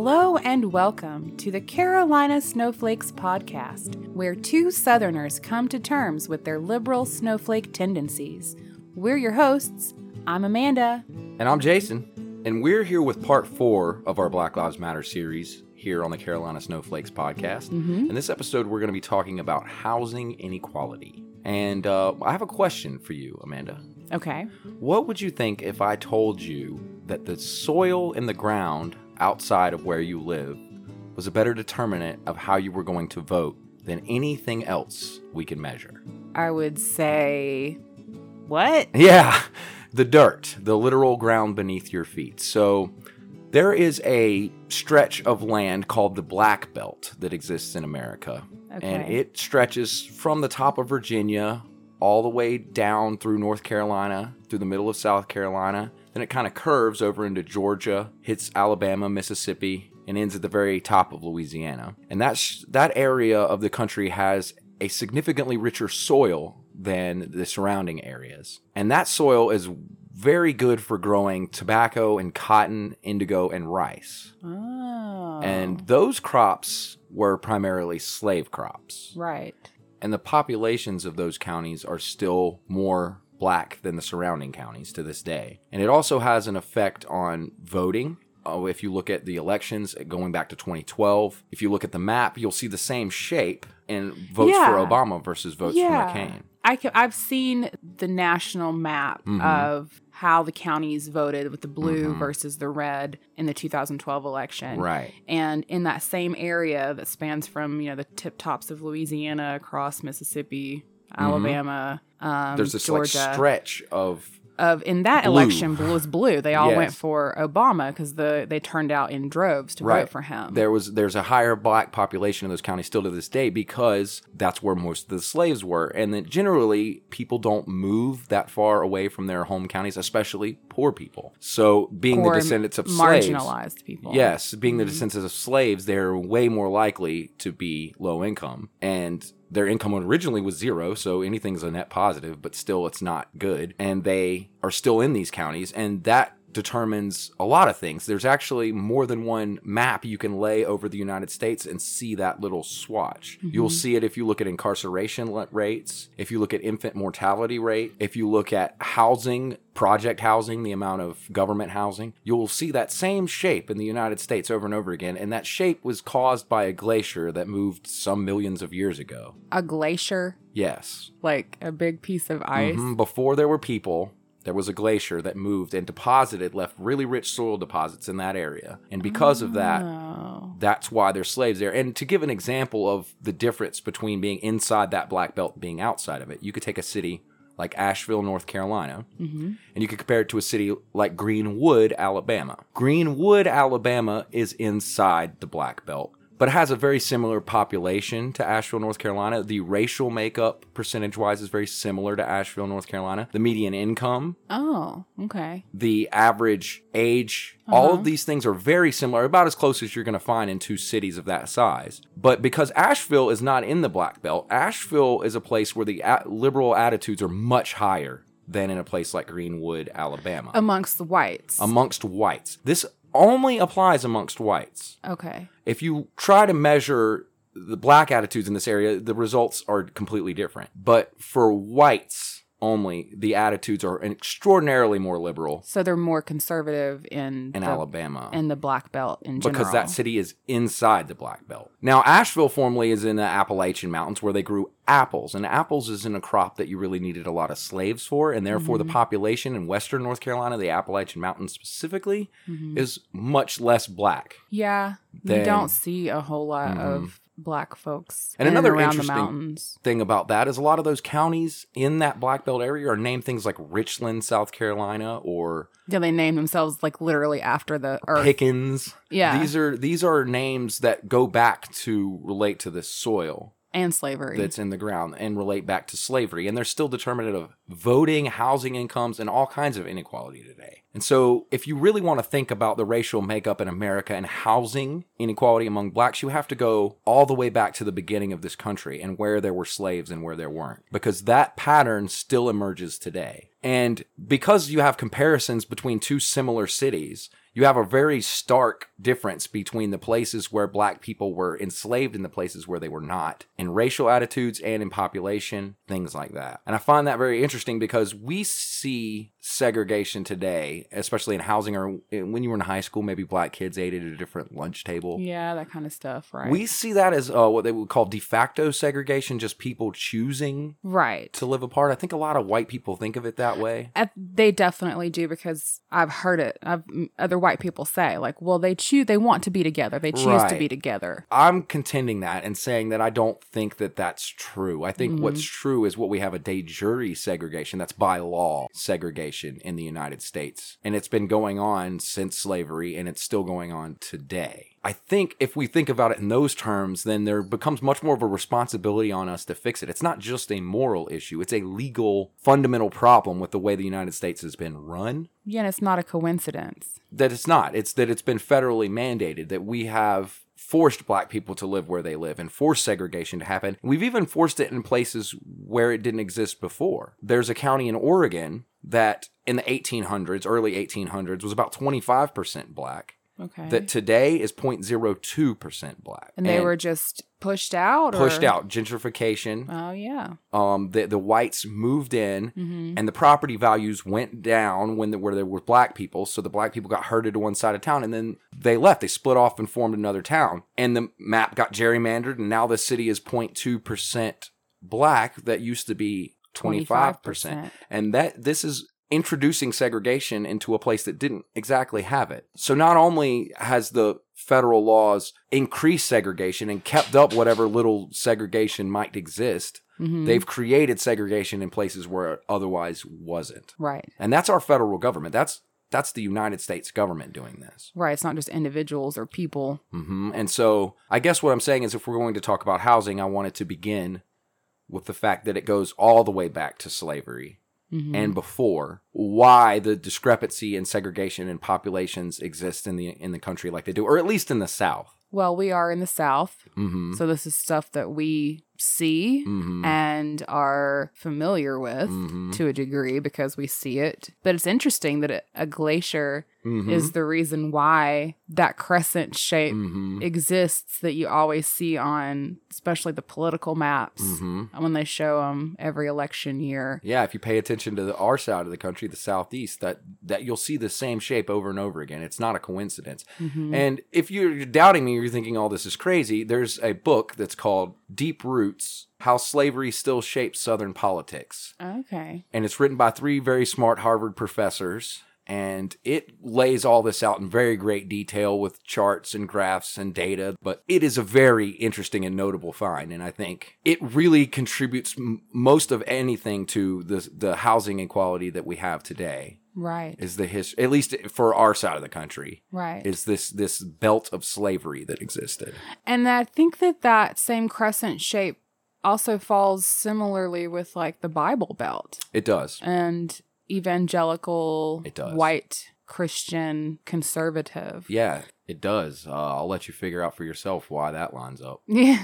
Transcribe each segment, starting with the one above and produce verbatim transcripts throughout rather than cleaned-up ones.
Hello and welcome to the Carolina Snowflakes podcast, where two Southerners come to terms with their liberal snowflake tendencies. We're your hosts. I'm Amanda. And I'm Jason. And we're here with part four of our Black Lives Matter series here on the Carolina Snowflakes podcast. Mm-hmm. In this episode, we're going to be talking about housing inequality. And uh, I have a question for you, Amanda. Okay. What would you think if I told you that the soil in the ground outside of where you live was a better determinant of how you were going to vote than anything else we can measure? I would say, what? Yeah, the dirt, the literal ground beneath your feet. So there is a stretch of land called the Black Belt that exists in America. Okay. And it stretches from the top of Virginia all the way down through North Carolina, through the middle of South Carolina. Then it kind of curves over into Georgia, hits Alabama, Mississippi, and ends at the very top of Louisiana. And that's, that area of the country has a significantly richer soil than the surrounding areas. And that soil is very good for growing tobacco and cotton, indigo, and rice. Oh. And those crops were primarily slave crops. Right. And the populations of those counties are still more black than the surrounding counties to this day. And it also has an effect on voting. Oh, if you look at the elections going back to twenty twelve, if you look at the map, you'll see the same shape in votes Yeah. for Obama versus votes Yeah. for McCain. I can, I've seen the national map Mhm. of how the counties voted with the blue Mhm. versus the red in the two thousand twelve election. Right. And in that same area that spans from, you know, the tip tops of Louisiana across Mississippi, Alabama, um, There's this Georgia. like stretch of of in that Blue. election blue was blue. They all Yes. went for Obama because the they turned out in droves to Right. vote for him. There was there's a higher black population in those counties still to this day because that's where most of the slaves were. And that generally people don't move that far away from their home counties, especially poor people. So being Or the descendants of slaves, marginalized people. yes, being the Mhm. descendants of slaves, they're way more likely to be low income. And their income originally was zero, so anything's a net positive, but still it's not good. And they are still in these counties, and that determines a lot of things. There's actually more than one map you can lay over the United States and see that little swatch. Mhm. You'll see it if you look at incarceration le- rates, if you look at infant mortality rate, if you look at housing, project housing, the amount of government housing. You'll see that same shape in the United States over and over again, and that shape was caused by a glacier that moved some millions of years ago. A glacier, Yes. like a big piece of ice. Mhm. Before there were people, there was a glacier that moved and deposited, left really rich soil deposits in that area. And because of that, Oh. that's why there's slaves there. And to give an example of the difference between being inside that black belt and being outside of it, you could take a city like Asheville, North Carolina, Mhm. and you could compare it to a city like Greenwood, Alabama. Greenwood, Alabama is inside the black belt, but it has a very similar population to Asheville, North Carolina. The racial makeup, percentage-wise, is very similar to Asheville, North Carolina. The median income, Oh, okay. the average age, all Uh-huh. of these things are very similar, about as close as you're going to find in two cities of that size. But because Asheville is not in the Black Belt, Asheville is a place where the a- liberal attitudes are much higher than in a place like Greenwood, Alabama, Amongst the whites. amongst whites. This only applies amongst whites. okay. If you try to measure the black attitudes in this area, the results are completely different. But for whites only, the attitudes are extraordinarily more liberal So they're more conservative in in the, Alabama. in the Black Belt in general. because that city is inside the Black Belt. Now, Asheville formerly is in the Appalachian Mountains where they grew apples, and apples isn't a crop that you really needed a lot of slaves for, and therefore Mhm. the population in western North Carolina, the Appalachian Mountains specifically, Mhm. is much less black. Yeah, you Then- don't see a whole lot Mhm. of black folks And in another around the interesting- mountains. Thing about that is a lot of those counties in that Black Belt area are named things like Richland, South Carolina, or Yeah, they name themselves like literally after the earth. Pickens. Yeah. These are these are names that go back to relate to this soil and slavery. that's in the ground and relate back to slavery. And they're still determinative of voting, housing incomes, and all kinds of inequality today. And so if you really want to think about the racial makeup in America and housing inequality among blacks, you have to go all the way back to the beginning of this country and where there were slaves and where there weren't, because that pattern still emerges today. And because you have comparisons between two similar cities, you have a very stark difference between the places where black people were enslaved and the places where they were not, in racial attitudes and in population, things like that. And I find that very interesting because we see segregation today, especially in housing, or when you were in high school, maybe black kids ate at a different lunch table. Yeah, that kind of stuff, right? We see that as uh, what they would call de facto segregation, just people choosing right. to live apart. I think a lot of white people think of it that way. Uh, they definitely do, because I've heard it. I've other white people say, like, well, they choose, they want to be together. They choose right. to be together. I'm contending that and saying that I don't think that that's true. I think mm-hmm. what's true is what we have a de jure segregation. That's by law segregation in the United States. And it's been going on since slavery, and it's still going on today. I think if we think about it in those terms, then there becomes much more of a responsibility on us to fix it. It's not just a moral issue. It's a legal, fundamental problem with the way the United States has been run. Yeah, and it's not a coincidence. That it's not. It's that it's been federally mandated, that we have forced black people to live where they live and forced segregation to happen. We've even forced it in places where it didn't exist before. There's a county in Oregon that in the eighteen hundreds, early eighteen hundreds, was about twenty-five percent black. Okay. That today is zero point zero two percent black. And they and were just pushed out? Pushed or? out. Gentrification. Oh, yeah. Um, the, the whites moved in, mm-hmm. and the property values went down when the, where there were black people. So the black people got herded to one side of town, and then they left. They split off and formed another town. And the map got gerrymandered, and now the city is zero point two percent black that used to be twenty-five percent. twenty-five percent. And that this is introducing segregation into a place that didn't exactly have it. So not only has the federal laws increased segregation and kept up whatever little segregation might exist, mm-hmm. they've created segregation in places where it otherwise wasn't. Right. And that's our federal government. That's that's the United States government doing this. Right. It's not just individuals or people. Mm-hmm. And so I guess what I'm saying is, if we're going to talk about housing, I want it to begin with the fact that it goes all the way back to slavery. Mm-hmm. And before, why the discrepancy in segregation in populations exist in the in the country like they do, or at least in the South. Well, we are in the South, mm-hmm. so this is stuff that we see mm-hmm. and are familiar with mm-hmm. to a degree because we see it. But it's interesting that a, a glacier mm-hmm. is the reason why that crescent shape mm-hmm. exists that you always see on, especially the political maps, mm-hmm. when they show them every election year. Yeah, if you pay attention to the, our side of the country, the Southeast, that, that you'll see the same shape over and over again. It's not a coincidence. Mm-hmm. And if you're doubting me, you're thinking all this is crazy, there's a book that's called Deep Roots: How Slavery Still Shapes Southern Politics. Okay. And it's written by three very smart Harvard professors. And it lays all this out in very great detail with charts and graphs and data. But it is a very interesting and notable find. And I think it really contributes m- most of anything to the, the housing inequality that we have today. Right. Is the his, at least for our side of the country. Right. Is this this belt of slavery that existed. And I think that that same crescent shape also falls similarly with like the Bible Belt. It does. And evangelical, it does. White, Christian, conservative. Yeah, it does. Uh, I'll let you figure out for yourself why that lines up. Yeah.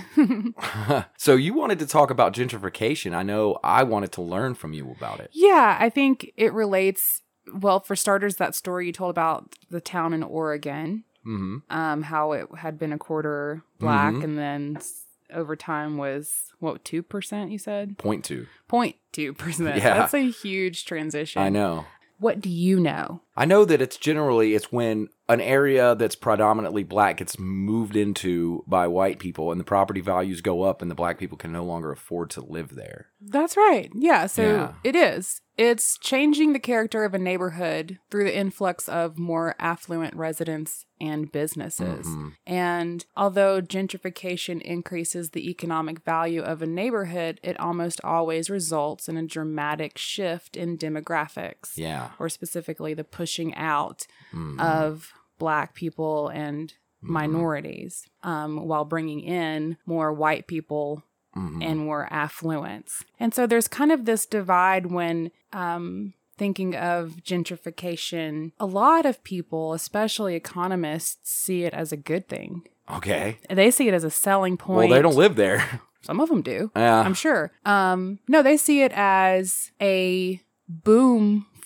So you wanted to talk about gentrification. I know I wanted to learn from you about it. Yeah, I think it relates, well, for starters, that story you told about the town in Oregon, mm-hmm. um, how it had been a quarter black mm-hmm. and then over time was, what, two percent you said? Point two. Point two percent. Yeah. That's a huge transition. I know. What do you know? I know that it's generally, it's when an area that's predominantly black gets moved into by white people and the property values go up and the black people can no longer afford to live there. That's right. Yeah, so Yeah. it is. It's changing the character of a neighborhood through the influx of more affluent residents and businesses. Mm-hmm. And although gentrification increases the economic value of a neighborhood, it almost always results in a dramatic shift in demographics. Yeah. Or specifically the pushing out Mm-hmm. of Black people and Mm-hmm. minorities, um, while bringing in more white people Mm-hmm. and more affluence. And so there's kind of this divide when um, thinking of gentrification. A lot of people, especially economists, see it as a good thing. Okay. They see it as a selling point. Well, they don't live there. Some of them do. Yeah. I'm sure. Um, no, they see it as a boom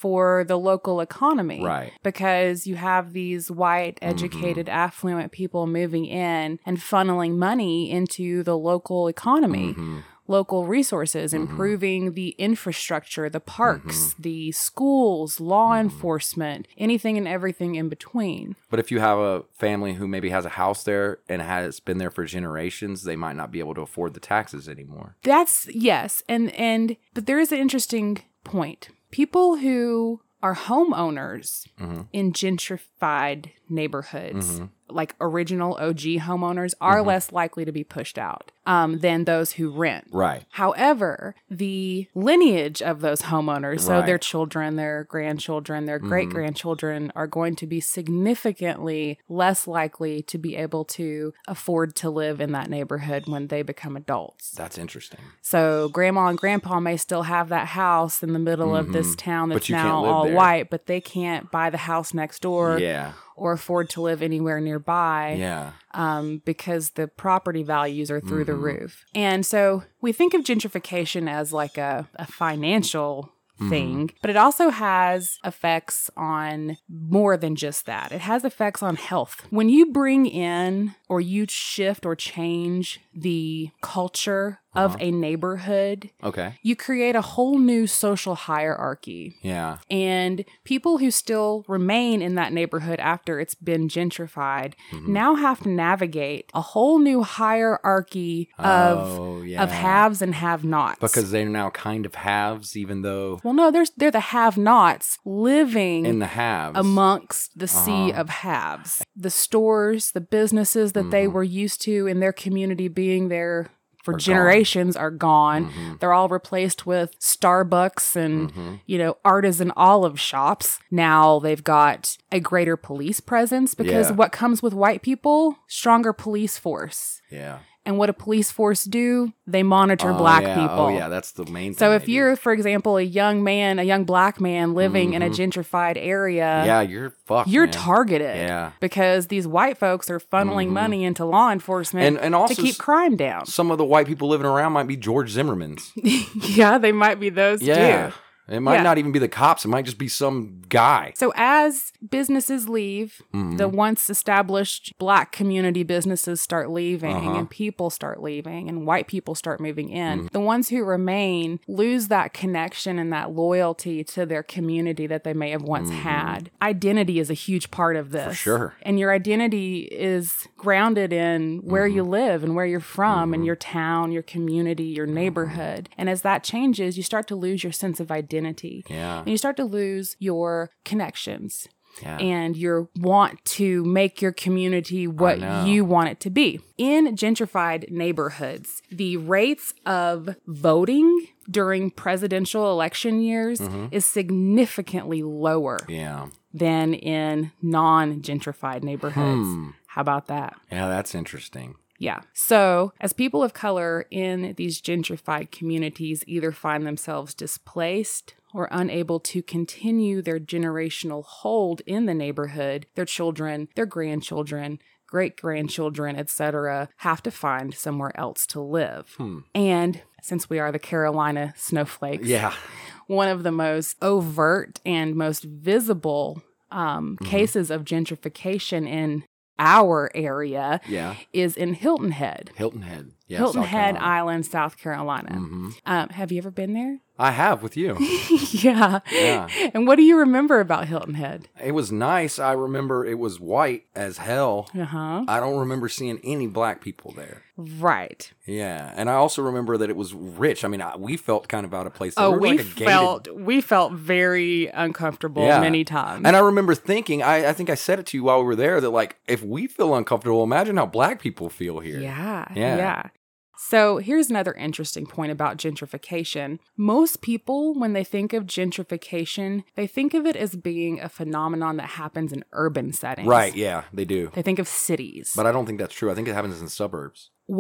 for the local economy. Right. Because you have these white, educated, mm-hmm. affluent people moving in and funneling money into the local economy. Mm-hmm. Local resources, mm-hmm. improving the infrastructure, the parks, mm-hmm. the schools, law mm-hmm. enforcement, anything and everything in between. But if you have a family who maybe has a house there and has been there for generations, they might not be able to afford the taxes anymore. That's, yes. And, and, but there is an interesting point. People who are homeowners mm-hmm. in gentrified neighborhoods, mm-hmm. like original O G homeowners, are mm-hmm. less likely to be pushed out um, than those who rent. Right. However, the lineage of those homeowners, so right. their children, their grandchildren, their mm-hmm. great-grandchildren, are going to be significantly less likely to be able to afford to live in that neighborhood when they become adults. That's interesting. So grandma and grandpa may still have that house in the middle mm-hmm. of this town that's now all there. white, but they can't buy the house next door. Yeah. Or afford to live anywhere nearby. Yeah. Um, because the property values are through mm-hmm. the roof. And so we think of gentrification as like a, a financial thing, mm-hmm. but it also has effects on more than just that. It has effects on health. When you bring in or you shift or change the culture uh-huh. of a neighborhood, okay, you create a whole new social hierarchy. Yeah. And people who still remain in that neighborhood after it's been gentrified mm-hmm. now have to navigate a whole new hierarchy of, oh, yeah. of haves and have-nots. Because they're now kind of haves, even though... Well, no, they're, they're the have-nots living... in the haves. Amongst the uh-huh. sea of haves. The stores, the businesses that mm-hmm. they were used to in their community being there for are generations gone. are gone. Mm-hmm. They're all replaced with Starbucks and, mm-hmm. you know, artisan olive shops. Now they've got a greater police presence because yeah. what comes with white people? Stronger police force. Yeah. And what do police force do? They monitor oh, black yeah. people. Oh, yeah, that's the main thing. So if you're, do. for example, a young man, a young black man living mm-hmm. in a gentrified area, yeah, you're fucked. You're man. targeted. Yeah. Because these white folks are funneling mm-hmm. money into law enforcement and, and also to keep crime down. Some of the white people living around might be George Zimmermans. Yeah, they might be those yeah. too. It might yeah. not even be the cops. It might just be some guy. So as businesses leave, mm-hmm. the once established black community businesses start leaving uh-huh. and people start leaving and white people start moving in. Mm-hmm. The ones who remain lose that connection and that loyalty to their community that they may have once mm-hmm. had. Identity is a huge part of this. For sure. And your identity is grounded in where mm-hmm. you live and where you're from mm-hmm. and your town, your community, your neighborhood. And as that changes, you start to lose your sense of identity. Yeah. And you start to lose your connections yeah. and your want to make your community what you want it to be. In gentrified neighborhoods, the rates of voting during presidential election years mm-hmm. is significantly lower yeah. than in non-gentrified neighborhoods. Hmm. How about that? Yeah, that's interesting. Yeah. So as people of color in these gentrified communities either find themselves displaced or unable to continue their generational hold in the neighborhood, their children, their grandchildren, great-grandchildren, et cetera, have to find somewhere else to live. Hmm. And since we are the Carolina snowflakes, yeah. one of the most overt and most visible um, mm-hmm. cases of gentrification in our area yeah. is in Hilton Head. Hilton Head. Yeah, Hilton South Head Carolina. Island, South Carolina. Mm-hmm. Um, have you ever been there? I have with you. yeah. Yeah. And what do you remember about Hilton Head? It was nice. I remember it was white as hell. Uh-huh. I don't remember seeing any black people there. Right. Yeah. And I also remember that it was rich. I mean, I, we felt kind of out of place. Oh, we, we like a gated... felt we felt very uncomfortable yeah. many times. And I remember thinking, I, I think I said it to you while we were there, that like, if we feel uncomfortable, imagine how black people feel here. Yeah. Yeah. Yeah. So here's another interesting point about gentrification. Most people, when they think of gentrification, they think of it as being a phenomenon that happens in urban settings. Right, yeah, they do. They think of cities. But I don't think that's true. I think it happens in suburbs. Well,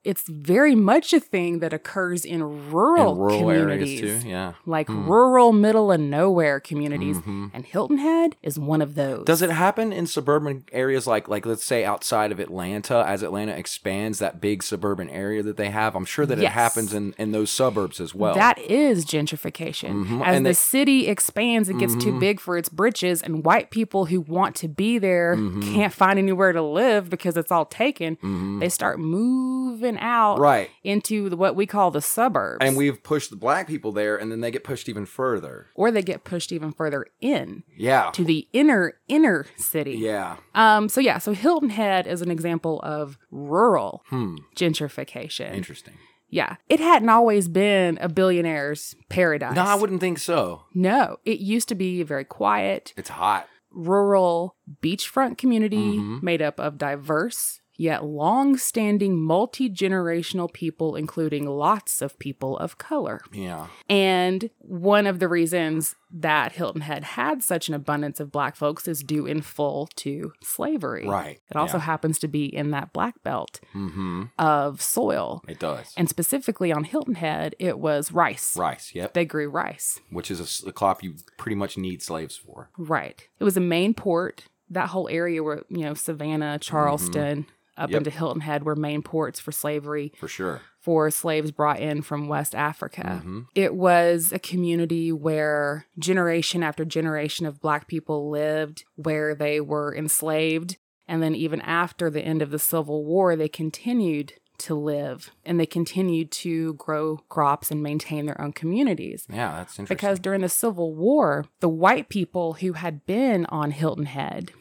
it's very much a thing that occurs in rural, In rural communities. areas too, yeah. Like rural, middle of nowhere communities. Mm-hmm. And Hilton Head is one of those. Does it happen in suburban areas like, like let's say outside of Atlanta, as Atlanta expands that big suburban area that they have? I'm sure that it Yes. happens in, in those suburbs as well. That is gentrification. Mhm. As And the they- city expands, it gets too big for its britches, and white people who want to be there Mm-hmm. can't find anywhere to live because it's all taken. They start moving out Right. into the, what we call the suburbs. And we've pushed the black people there, and then they get pushed even further. or they get pushed even further in Yeah. to the inner, inner city. Yeah. Um, so yeah, so Hilton Head is an example of rural Hmm. gentrification. Interesting. Yeah. It hadn't always been a billionaire's paradise. No, I wouldn't think so. No, it used to be very quiet, It's hot. rural beachfront community Mhm. made up of diverse yet long-standing multi-generational people, including lots of people of color. Yeah. And one of the reasons that Hilton Head had such an abundance of black folks is due in full to slavery. Right. It also Yeah. happens to be in that black belt Mm-hmm. of soil. It does. And specifically on Hilton Head, it was rice. Rice, yep. They grew rice. Which is a s- a crop you pretty much need slaves for. Right. It was a main port. That whole area where, you know, Savannah, Charleston, up Yep. into Hilton Head were main ports for slavery For sure. for slaves brought in from West Africa. Mhm. It was a community where generation after generation of black people lived, where they were enslaved. And then even after the end of the Civil War, they continued to live and they continued to grow crops and maintain their own communities. Yeah, that's interesting. Because during the Civil War, the white people who had been on Hilton Head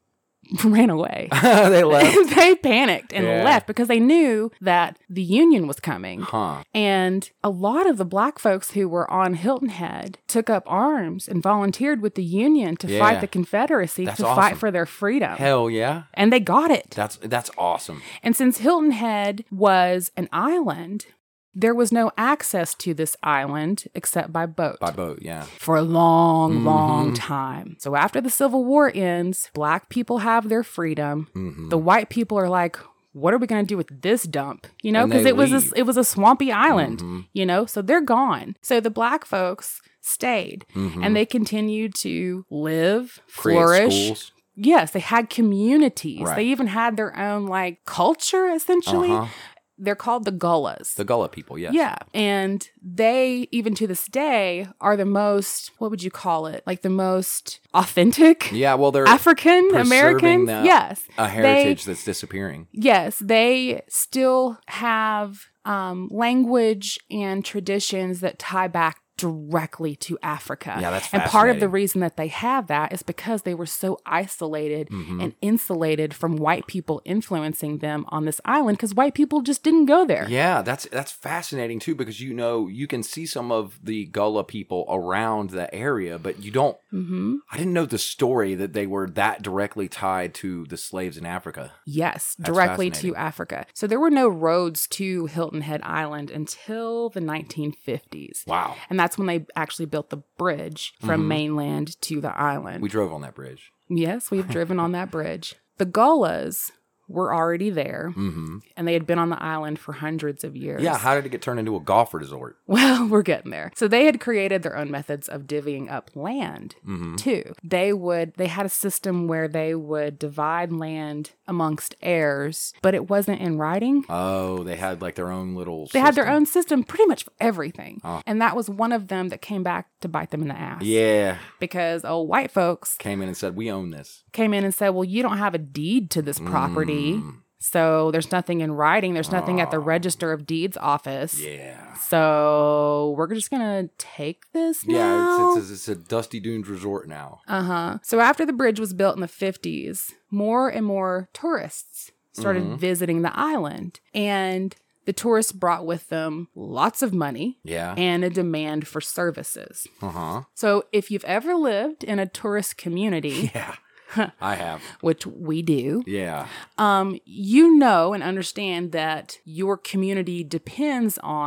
ran away. they left. They panicked and Yeah. left because they knew that the Union was coming. Huh. And a lot of the black folks who were on Hilton Head took up arms and volunteered with the Union to Yeah. fight the Confederacy, That's to awesome. fight for their freedom. Hell yeah. And they got it. That's that's awesome. And since Hilton Head was an island, there was no access to this island except by boat. By boat, yeah. For a long, Mhm. long time. So after the Civil War ends, black people have their freedom. Mhm. The white people are like, what are we going to do with this dump? You know, And because they it was leave. a, it was a swampy island, Mhm. you know, so they're gone. So the black folks stayed Mhm. and they continued to live, Create flourish. schools. Yes, they had communities. Right. They even had their own like culture, essentially. Uh-huh. They're called the Gullas. The Gullah people, yes. Yeah. And they, even to this day, are the most, what would you call it? Like the most authentic Yeah, well, they're African preserving Americans? the- Yes. a heritage that's disappearing. Yes. They still have um, language and traditions that tie back directly to Africa. Yeah, that's And part of the fascinating. reason that they have that is because they were so isolated Mhm. and insulated from white people influencing them on this island because white people just didn't go there. Yeah, that's that's fascinating too, because you know you can see some of the Gullah people around the area, but you don't. Mm-hmm. I didn't know the story that they were that directly tied to the slaves in Africa. Yes, That's directly to fascinating. Africa. So there were no roads to Hilton Head Island until the nineteen fifties. Wow, And that's when they actually built the bridge from Mhm. mainland to the island. we drove on that bridge. Yes, we've driven on that bridge. The Gullas were already there, Mm-hmm. and they had been on the island for hundreds of years. Yeah, how did it get turned into a golf resort? Well, we're getting there. So they had created their own methods of divvying up land, Mm-hmm. too. They would, they had a system where they would divide land amongst heirs, but it wasn't in writing. Oh, they had like their own little. They had their system. own system pretty much for everything. Oh. And that was one of them that came back to bite them in the ass. Yeah, Because old white folks came in and said, "We own this." came in and said, well, you don't have a deed to this property. Mm. So there's nothing in writing. There's nothing at the Oh. Register of Deeds office. Yeah. So we're just going to take this now. Yeah, it's, it's, it's a Dusty Dunes resort now. Uh-huh. So after the bridge was built in the fifties, more and more tourists started Mhm. visiting the island. And the tourists brought with them lots of money Yeah. and a demand for services. Uh huh. So if you've ever lived in a tourist community, Yeah. I have. which we do, Yeah. um, you know and understand that your community depends on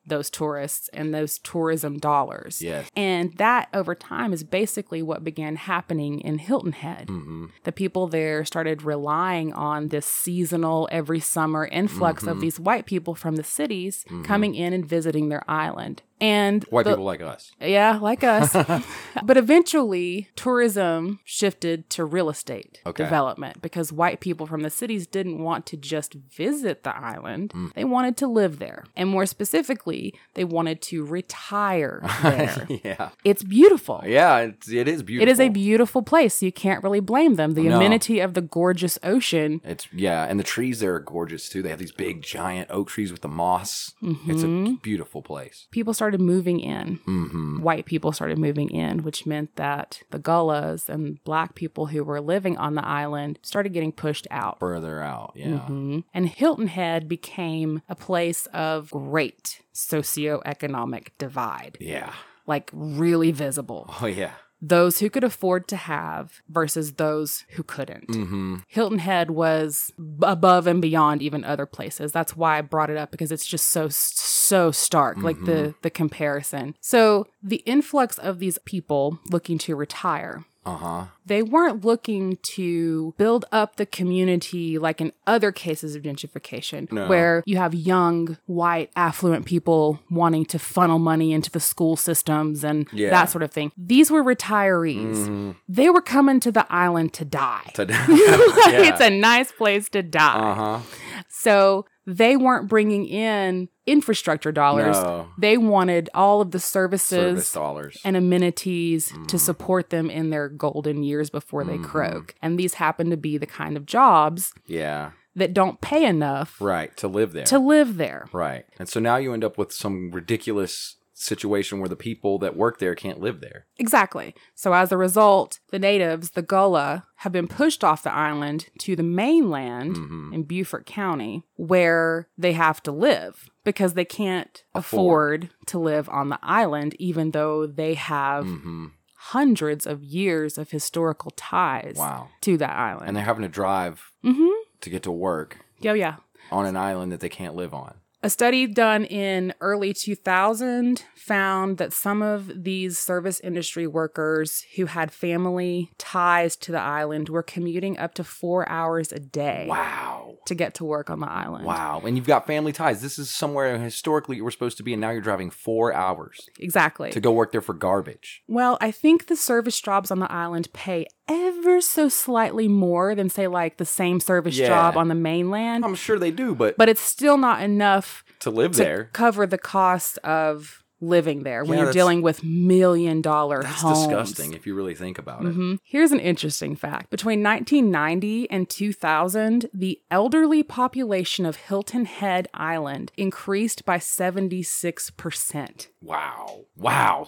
those tourists and those tourism dollars. Yes. And that over time is basically what began happening in Hilton Head. Mm-hmm. The people there started relying on this seasonal, every summer influx Mm-hmm. of these white people from the cities Mm-hmm. coming in and visiting their island. And White the- people like us. yeah, like us. But eventually, tourism shifted to real estate Okay. development because white people from the cities didn't want to just visit the island. Mm. They wanted to live there. And more specifically, they wanted to retire there. Yeah. It's beautiful. Yeah, it's, it is beautiful. It is a beautiful place. So you can't really blame them. The No. amenity of the gorgeous ocean. It's yeah, and the trees there are gorgeous too. They have these big giant oak trees with the moss. It's a beautiful place. People started moving in. Mm-hmm. White people started moving in, which meant that the Gullas and black people who were living on the island started getting pushed out. Further out, yeah. Mhm. And Hilton Head became a place of great socioeconomic divide, Yeah. like really visible. Oh yeah. Those who could afford to have versus those who couldn't. Mm-hmm. Hilton Head was b- above and beyond even other places. That's why I brought it up, because it's just so, so stark, like the, the comparison. So the influx of these people looking to retire, Uh-huh. they weren't looking to build up the community like in other cases of gentrification, No. where you have young, white, affluent people wanting to funnel money into the school systems and Yeah. that sort of thing. These were retirees. Mhm. They were coming to the island to die. To- Like, yeah. It's a nice place to die. Uh-huh. So they weren't bringing in infrastructure dollars. No. They wanted all of the services Service dollars. and amenities Mm. to support them in their golden years before they Mhm. croak. And these happen to be the kind of jobs Yeah. that don't pay enough Right. To live there. to live there. Right. And so now you end up with some ridiculous situation where the people that work there can't live there. Exactly. So as a result, the natives, the Gullah, have been pushed off the island to the mainland Mhm. in Beaufort County, where they have to live because they can't Afford. afford to live on the island, even though they have Mm-hmm. hundreds of years of historical ties Wow. to that island. And they're having to drive mm-hmm. to get to work Yeah, yeah. on an island that they can't live on. A study done in early two thousand found that some of these service industry workers who had family ties to the island were commuting up to four hours a day Wow. to get to work on the island. Wow. And you've got family ties. This is somewhere historically you were supposed to be, and now you're driving four hours Exactly. to go work there for garbage. Well, I think the service jobs on the island pay ever so slightly more than, say, like the same service Yeah. job on the mainland. I'm sure they do, but, But it's still not enough to live to there, cover the cost of living there when Yeah, you're that's- dealing with million dollar that's homes. disgusting if you really think about it. Mhm. Here's an interesting fact. Between nineteen ninety and two thousand, the elderly population of Hilton Head Island increased by seventy-six percent. Wow. Wow.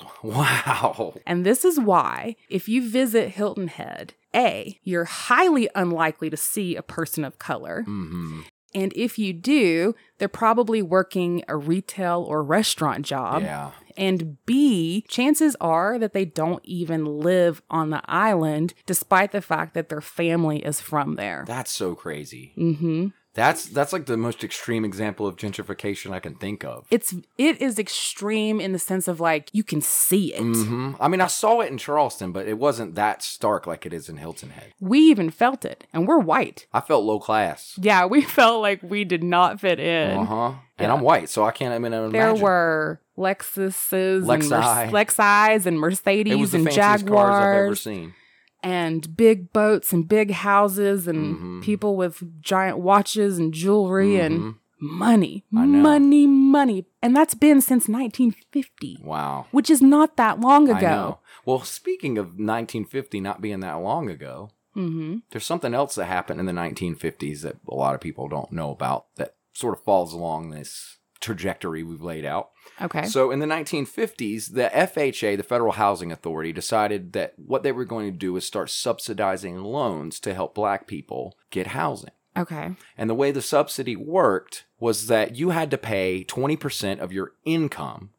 Wow. And this is why, if you visit Hilton Head, A, you're highly unlikely to see a person of color. Mm-hmm. And if you do, they're probably working a retail or restaurant job. Yeah. And B, chances are that they don't even live on the island, despite the fact that their family is from there. That's so crazy. Mm-hmm. That's that's like the most extreme example of gentrification I can think of. It's it is extreme in the sense of like you can see it. hmm I mean, I saw it in Charleston, but it wasn't that stark like it is in Hilton Head. We even felt it, and we're white. I felt low class. Yeah, we felt like we did not fit in. Uh huh. And Yeah. I'm white, so I can't even imagine. There were Lexuses and Lexi. Mer- Lexis and It was Mercedes the and fanciest cars I've ever Jaguars seen. and big boats and big houses and Mhm. people with giant watches and jewelry and Mhm. money, I know. money, money. And that's been since nineteen fifty, Wow. which is not that long I ago. know. Well, speaking of nineteen fifty not being that long ago, Mm-hmm. there's something else that happened in the nineteen fifties that a lot of people don't know about that sort of falls along this trajectory we've laid out. Okay. So in the nineteen fifties, the F H A, the Federal Housing Authority, decided that what they were going to do is start subsidizing loans to help black people get housing. Okay. And the way the subsidy worked was that you had to pay twenty percent of your income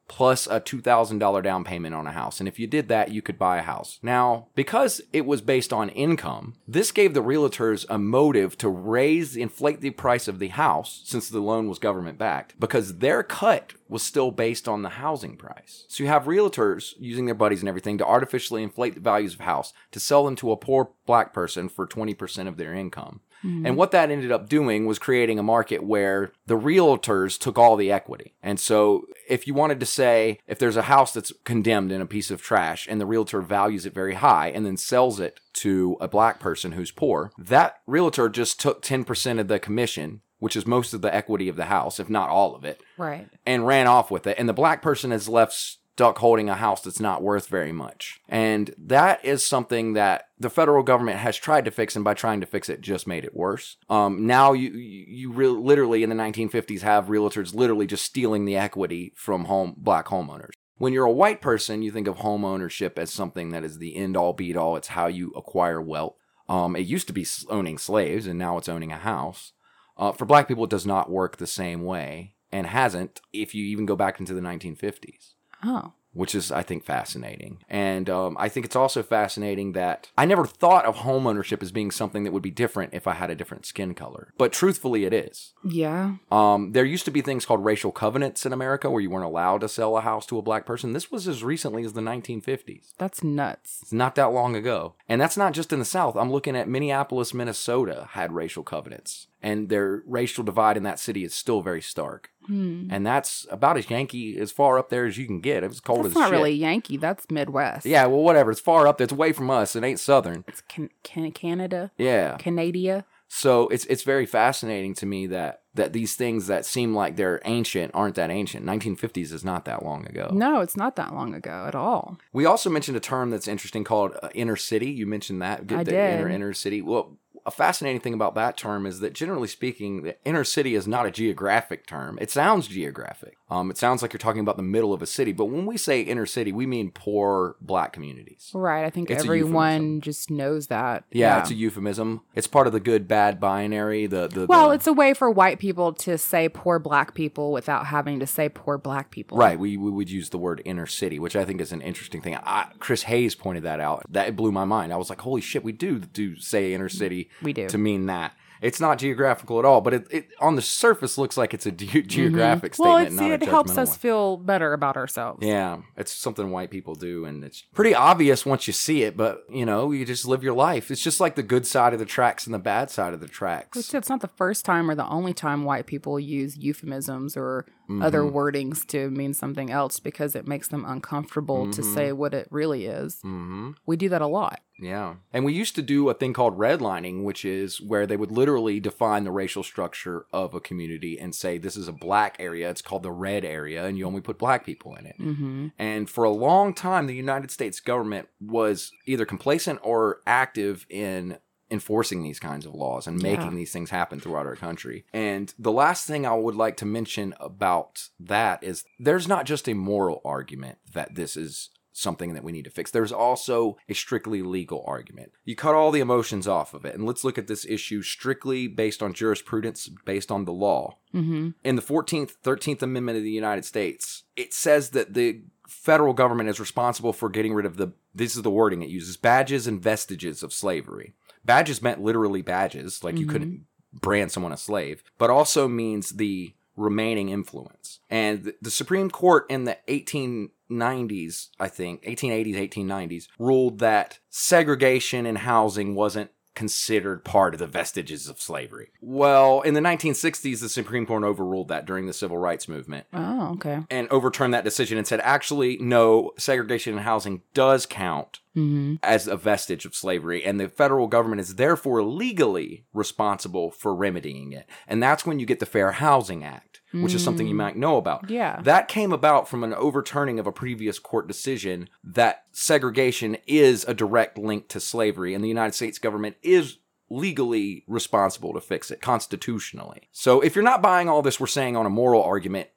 plus a two thousand dollars down payment on a house. And if you did that, you could buy a house. Now, because it was based on income, this gave the realtors a motive to raise, inflate the price of the house, since the loan was government backed, because their cut was still based on the housing price. So you have realtors using their buddies and everything to artificially inflate the values of a house to sell them to a poor black person for twenty percent of their income. Mm-hmm. And what that ended up doing was creating a market where the realtors took all the equity. And so if you wanted to say, if there's a house that's condemned in a piece of trash and the realtor values it very high and then sells it to a black person who's poor, that realtor just took ten percent of the commission, which is most of the equity of the house, if not all of it, right, and ran off with it. And the black person is left stuck holding a house that's not worth very much. And that is something that the federal government has tried to fix, and by trying to fix it, just made it worse. Um, now you you re- literally in the nineteen fifties have realtors literally just stealing the equity from home black homeowners. When you're a white person, you think of home ownership as something that is the end all be all. It's how you acquire wealth. Um, it used to be owning slaves, and now it's owning a house. Uh, for black people, it does not work the same way, and hasn't if you even go back into the nineteen fifties. Oh. Which is, I think, fascinating. And um, I think it's also fascinating that I never thought of home ownership as being something that would be different if I had a different skin color. But truthfully, it is. Yeah. Um, there used to be things called racial covenants in America where you weren't allowed to sell a house to a black person. This was as recently as the nineteen fifties. That's nuts. It's not that long ago. And that's not just in the South. I'm looking at Minneapolis, Minnesota had racial covenants. And their racial divide in that city is still very stark. Hmm. And that's about as Yankee, as far up there as you can get. It was cold that's as shit. That's not really Yankee. That's Midwest. Yeah, well, whatever. It's far up there. It's away from us. It ain't Southern. It's can- can- Canada. Yeah. Canada. So it's it's very fascinating to me that, that these things that seem like they're ancient aren't that ancient. nineteen fifties is not that long ago. No, it's not that long ago at all. We also mentioned a term that's interesting called uh, inner city. You mentioned that. I the did. Inner, inner city. Well, a fascinating thing about that term is that generally speaking, the inner city is not a geographic term. It sounds geographic. Um, it sounds like you're talking about the middle of a city. But when we say inner city, we mean poor black communities. Right. I think It's a everyone euphemism. just knows that. Yeah, Yeah, it's a euphemism. It's part of the good-bad binary. The, the Well, the, it's a way for white people to say poor black people without having to say poor black people. Right, we, we would use the word inner city, which I think is an interesting thing. I, Chris Hayes pointed that out. That blew my mind. I was like, holy shit, we do do say inner city We do. to mean that. It's not geographical at all, but it, it on the surface looks like it's a ge- geographic Mm-hmm. Well, statement, it's, not a it helps judgmental us one. feel better about ourselves. Yeah, it's something white people do, and it's pretty obvious once you see it, but, you know, you just live your life. It's just like the good side of the tracks and the bad side of the tracks. It's, it's not the first time or the only time white people use euphemisms or mm-hmm. other wordings to mean something else because it makes them uncomfortable mm-hmm. to say what it really is. Mm-hmm. We do that a lot. Yeah. And we used to do a thing called redlining, which is where they would literally define the racial structure of a community and say, this is a black area. It's called the red area, and you only put black people in it. Mm-hmm. And for a long time, the United States government was either complacent or active in enforcing these kinds of laws and making Yeah. these things happen throughout our country. And the last thing I would like to mention about that is there's not just a moral argument that this is something that we need to fix. There's also a strictly legal argument. You cut all the emotions off of it, and let's look at this issue strictly based on jurisprudence, based on the law. Mm-hmm. In the fourteenth, thirteenth Amendment of the United States, it says that the federal government is responsible for getting rid of the, this is the wording it uses, badges and vestiges of slavery. Badges meant literally badges, like Mm-hmm. you couldn't brand someone a slave, but also means the remaining influence. And the Supreme Court in the eighteen nineties, I think, eighteen eighties, eighteen nineties, ruled that segregation in housing wasn't considered part of the vestiges of slavery. Well, in the nineteen sixties, the Supreme Court overruled that during the Civil Rights Movement. Oh, okay. And overturned that decision and said, actually, no, segregation in housing does count Mm-hmm. as a vestige of slavery, and the federal government is therefore legally responsible for remedying it. And that's when you get the Fair Housing Act, which is something you might know about. Yeah. That came about from an overturning of a previous court decision that segregation is a direct link to slavery, and the United States government is legally responsible to fix it constitutionally. So if you're not buying all this we're saying on a moral argument,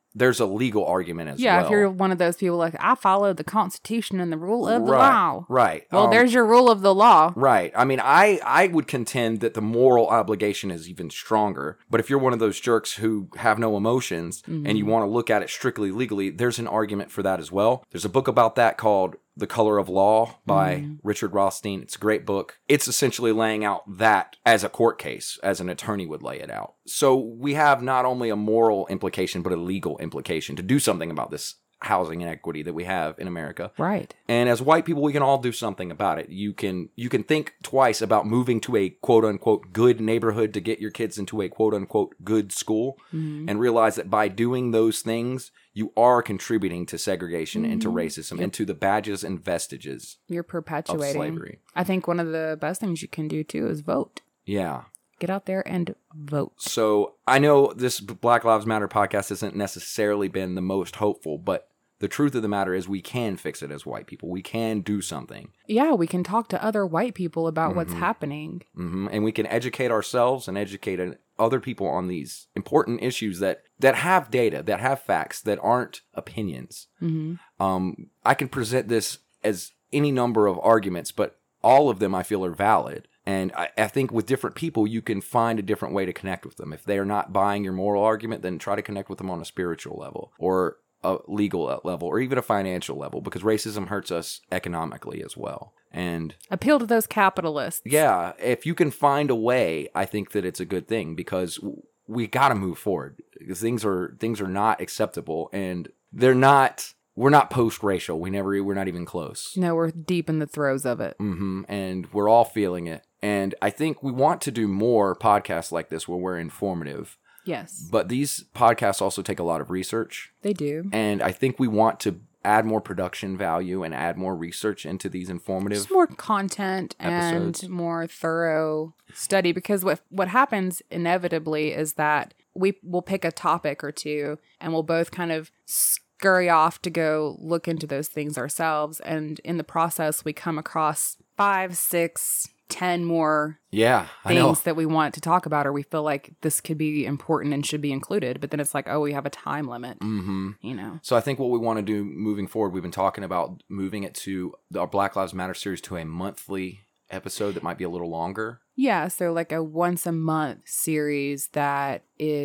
there's a legal argument as yeah, well. if you're one of those people like, I followed the Constitution and the rule of the right, law. Right. Well, um, there's your rule of the law. Right. I mean, I, I would contend that the moral obligation is even stronger. But if you're one of those jerks who have no emotions mm-hmm. and you want to look at it strictly legally, there's an argument for that as well. There's a book about that called The Color of Law by mm. Richard Rothstein. It's a great book. It's essentially laying out that as a court case, as an attorney would lay it out. So we have not only a moral implication, but a legal implication to do something about this housing inequity that we have in America. Right. And as white people, we can all do something about it. You can you can think twice about moving to a quote unquote good neighborhood to get your kids into a quote unquote good school mm-hmm. and realize that by doing those things, you are contributing to segregation mm-hmm. and to racism yep. and to the badges and vestiges You're perpetuating. of slavery. I think one of the best things you can do too is vote. Yeah. Get out there and vote. So I know this Black Lives Matter podcast hasn't necessarily been the most hopeful, but the truth of the matter is we can fix it as white people. We can do something. Yeah, we can talk to other white people about mm-hmm. what's happening. Mm-hmm. And we can educate ourselves and educate other people on these important issues that, that have data, that have facts, that aren't opinions. Mm-hmm. Um, I can present this as any number of arguments, but all of them I feel are valid. And I, I think with different people, you can find a different way to connect with them. If they are not buying your moral argument, then try to connect with them on a spiritual level or a legal level or even a financial level, because racism hurts us economically as well. And appeal to those capitalists. Yeah. If you can find a way, I think that it's a good thing, because we got to move forward. Things are things are not acceptable, and they're not. We're not post-racial. We never. We're not even close. No, we're deep in the throes of it. Mm-hmm. And we're all feeling it. And I think we want to do more podcasts like this where we're informative. Yes. But these podcasts also take a lot of research. They do. And I think we want to add more production value and add more research into these informative Just more content episodes. And more thorough study, because what what happens inevitably is that we will pick a topic or two and we'll both kind of scurry off to go look into those things ourselves, and in the process we come across five, six, ten more yeah, I things know. that we want to talk about, or we feel like this could be important and should be included. But then it's like, oh, we have a time limit, mm-hmm. you know? So I think what we want to do moving forward, we've been talking about moving it to our Black Lives Matter series to a monthly episode that might be a little longer. Yeah, so like a once a month series that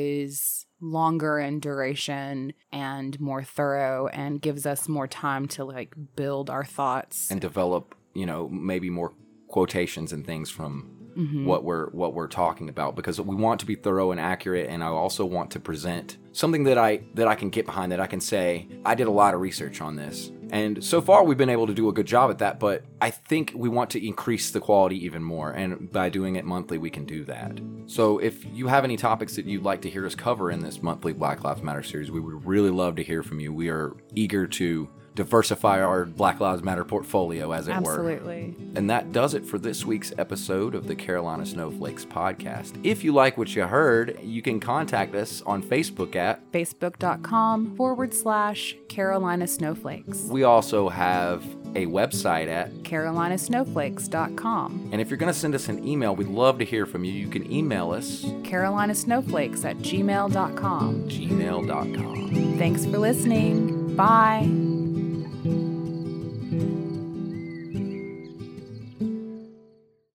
is longer in duration and more thorough and gives us more time to like build our thoughts. And develop, you know, maybe more quotations and things from mm-hmm. what we're what we're talking about, because we want to be thorough and accurate, and I also want to present something that I that I can get behind, that I can say I did a lot of research on this. And so far we've been able to do a good job at that, but I think we want to increase the quality even more, and by doing it monthly we can do that. So if you have any topics that you'd like to hear us cover in this monthly Black Lives Matter series, we would really love to hear from you. We are eager to diversify our Black Lives Matter portfolio, as it Absolutely. were. Absolutely. And that does it for this week's episode of the Carolina Snowflakes podcast. If you like what you heard, you can contact us on Facebook at facebook.com forward slash Carolina Snowflakes. We also have a website at carolina snowflakes dot com. And if you're going to send us an email, we'd love to hear from you. You can email us carolina snowflakes at gmail dot com. gmail dot com. Thanks for listening. Bye.